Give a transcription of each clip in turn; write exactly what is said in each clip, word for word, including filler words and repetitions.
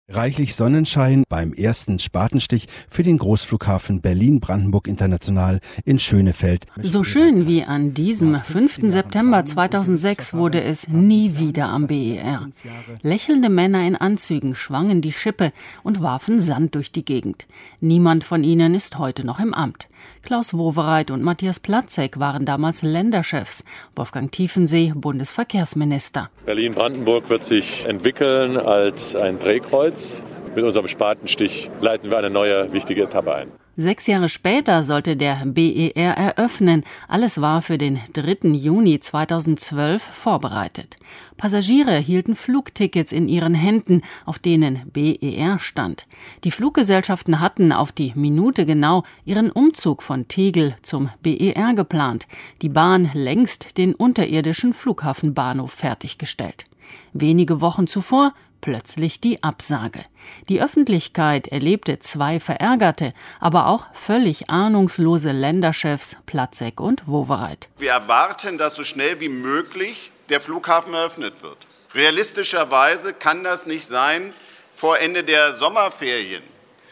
Reichlich Sonnenschein beim ersten Spatenstich für den Großflughafen Berlin-Brandenburg International in Schönefeld. So schön wie an diesem fünften September zweitausendsechs wurde es nie wieder am B E R. Lächelnde Männer in Anzügen schwangen die Schippe und warfen Sand durch die Gegend. Niemand von ihnen ist heute noch im Amt. Klaus Wowereit und Matthias Platzek waren damals Länderchefs, Wolfgang Tiefensee Bundesverkehrsminister. Berlin-Brandenburg wird sich entwickeln als ein Drehkreuz. Mit unserem Spatenstich leiten wir eine neue, wichtige Etappe ein. Sechs Jahre später sollte der B E R eröffnen. Alles war für den dritten Juni zweitausendzwölf vorbereitet. Passagiere hielten Flugtickets in ihren Händen, auf denen B E R stand. Die Fluggesellschaften hatten auf die Minute genau ihren Umzug von Tegel zum B E R geplant. Die Bahn längst den unterirdischen Flughafenbahnhof fertiggestellt. Wenige Wochen zuvor plötzlich die Absage. Die Öffentlichkeit erlebte zwei verärgerte, aber auch völlig ahnungslose Länderchefs Platzek und Wowereit. Wir erwarten, dass so schnell wie möglich der Flughafen eröffnet wird. Realistischerweise kann das nicht sein vor Ende der Sommerferien.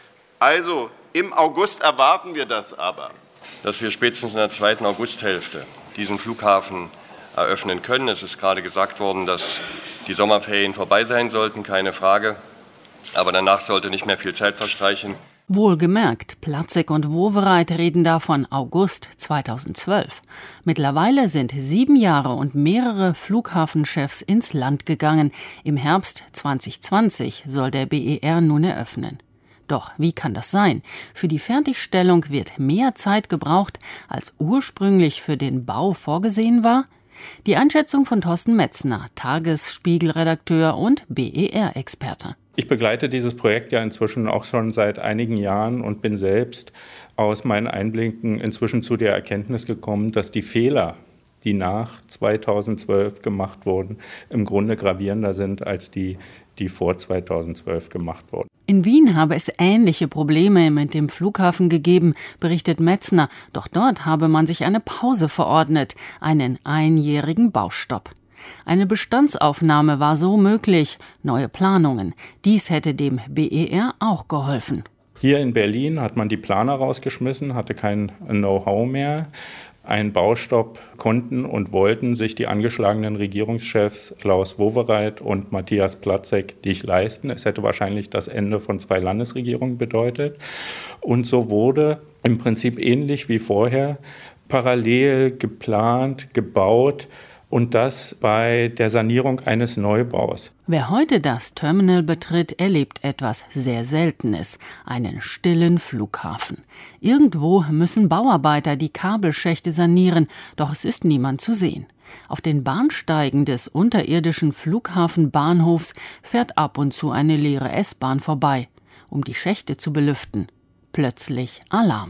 Also im August erwarten wir das aber. Dass wir spätestens in der zweiten Augusthälfte diesen Flughafen eröffnen können. Es ist gerade gesagt worden, dass die Sommerferien vorbei sein sollten, keine Frage. Aber danach sollte nicht mehr viel Zeit verstreichen. Wohlgemerkt, Platzek und Wowereit reden da von August zweitausendzwölf. Mittlerweile sind sieben Jahre und mehrere Flughafenchefs ins Land gegangen. Im Herbst zweitausendzwanzig soll der B E R nun eröffnen. Doch wie kann das sein? Für die Fertigstellung wird mehr Zeit gebraucht, als ursprünglich für den Bau vorgesehen war? Die Einschätzung von Thorsten Metzner, Tagesspiegel-Redakteur und B E R-Experte. Ich begleite dieses Projekt ja inzwischen auch schon seit einigen Jahren und bin selbst aus meinen Einblicken inzwischen zu der Erkenntnis gekommen, dass die Fehler, die nach zweitausendzwölf gemacht wurden, im Grunde gravierender sind als die, die vor zweitausendzwölf gemacht wurden. In Wien habe es ähnliche Probleme mit dem Flughafen gegeben, berichtet Metzner. Doch dort habe man sich eine Pause verordnet, einen einjährigen Baustopp. Eine Bestandsaufnahme war so möglich, neue Planungen. Dies hätte dem B E R auch geholfen. Hier in Berlin hat man die Planer rausgeschmissen, hatte kein Know-how mehr. Einen Baustopp konnten und wollten sich die angeschlagenen Regierungschefs Klaus Wowereit und Matthias Platzek nicht leisten. Es hätte wahrscheinlich das Ende von zwei Landesregierungen bedeutet. Und so wurde im Prinzip ähnlich wie vorher parallel geplant, gebaut. Und das bei der Sanierung eines Neubaus. Wer heute das Terminal betritt, erlebt etwas sehr Seltenes, einen stillen Flughafen. Irgendwo müssen Bauarbeiter die Kabelschächte sanieren, doch es ist niemand zu sehen. Auf den Bahnsteigen des unterirdischen Flughafenbahnhofs fährt ab und zu eine leere S-Bahn vorbei, um die Schächte zu belüften. Plötzlich Alarm.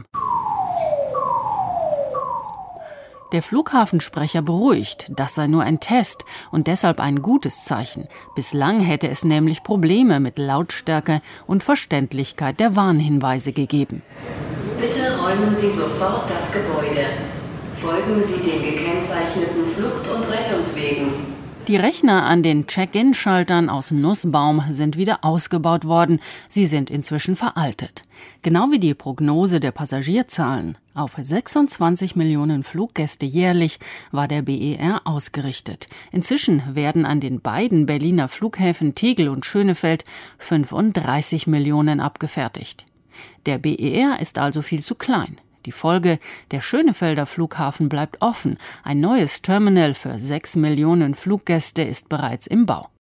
Der Flughafensprecher beruhigt, das sei nur ein Test und deshalb ein gutes Zeichen. Bislang hätte es nämlich Probleme mit Lautstärke und Verständlichkeit der Warnhinweise gegeben. Bitte räumen Sie sofort das Gebäude. Folgen Sie den gekennzeichneten Flucht- und Rettungswegen. Die Rechner an den Check-in-Schaltern aus Nussbaum sind wieder ausgebaut worden. Sie sind inzwischen veraltet. Genau wie die Prognose der Passagierzahlen. Auf sechsundzwanzig Millionen Fluggäste jährlich war der B E R ausgerichtet. Inzwischen werden an den beiden Berliner Flughäfen Tegel und Schönefeld fünfunddreißig Millionen abgefertigt. Der B E R ist also viel zu klein. Die Folge, der Schönefelder Flughafen bleibt offen. Ein neues Terminal für sechs Millionen Fluggäste ist bereits im Bau.